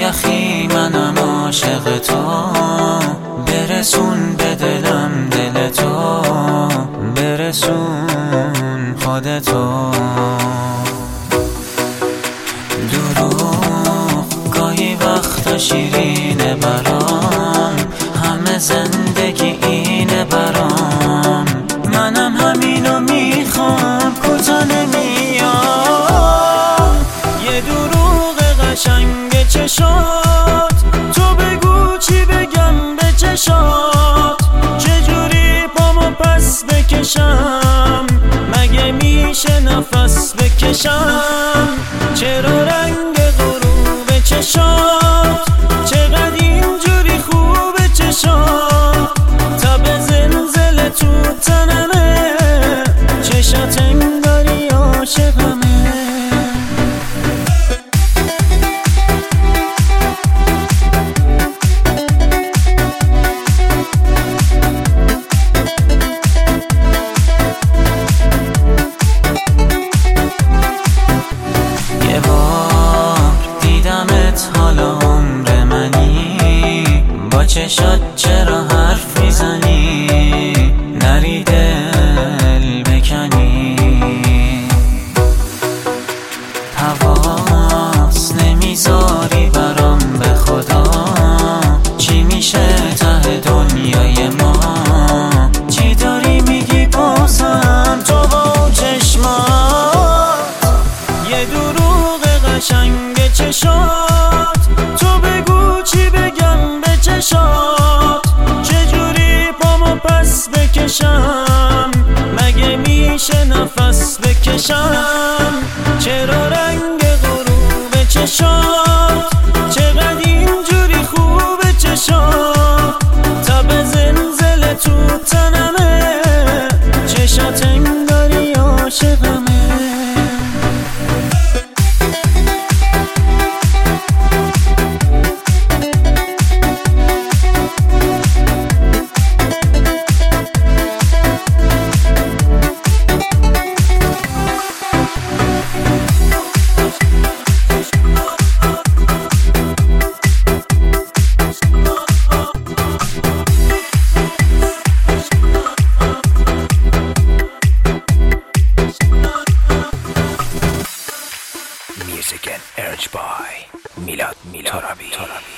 یخی منم عاشق تو، برسون به دلم دل تو، برسون خودتو. دروغ گاهی وقتا شیرینه برام، همه زندگی اینه برام، منم همینو میخوام کوتا نمیام. یه دروغ قشنگ چشات، تو بگو چی بگم به چشات، چجوری پامو پس بکشم، مگه میشه نفس بکشم؟ چرا رنگ غروب چشات چقدر اینجوری خوبه چشات، تب زلزله تو تنمه، چشات انگاری عاشقمه. یه بار دیدمت حالا عمر منی، با چشات چرا حرف میزنی، نری دل بکنی. حواس نمیذاری برام به خدا، چی میشه ته دنیای ما، چی داری میگی بازم تو با چشمات. یه دروغ قشنگ چشات، تو بگو چی بگم به چشات، چجوری پامو پس بکشم، مگه میشه نفس بکشم؟ چرا رنگ غروب چشات چقدر اینجوری خوبه چشات، تب زلزله تو تنمه، چشات انگاری عاشقمه. Music and urged by Milad Torabi.